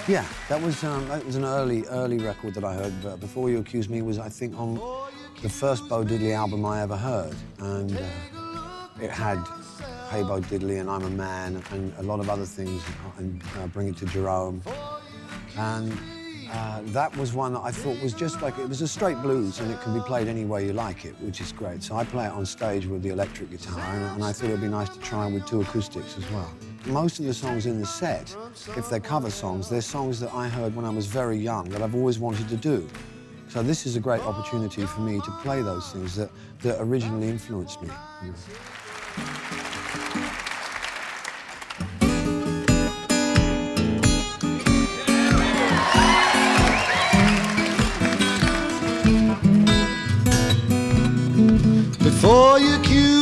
Yeah, that was an early record that I heard. But Before You Accuse Me was, I think, on the first Bo Diddley album I ever heard, and it had Hey Bo Diddley and I'm a Man and a lot of other things, and Bring It to Jerome. And that was one that I thought was just like, it was a straight blues and it can be played any way you like it, which is great. So I play it on stage with the electric guitar, and I thought it would be nice to try with 2 acoustics as well. Most of the songs in the set, if they're cover songs, they're songs that I heard when I was very young that I've always wanted to do. So this is a great opportunity for me to play those things that originally influenced me. You know. Before you accuse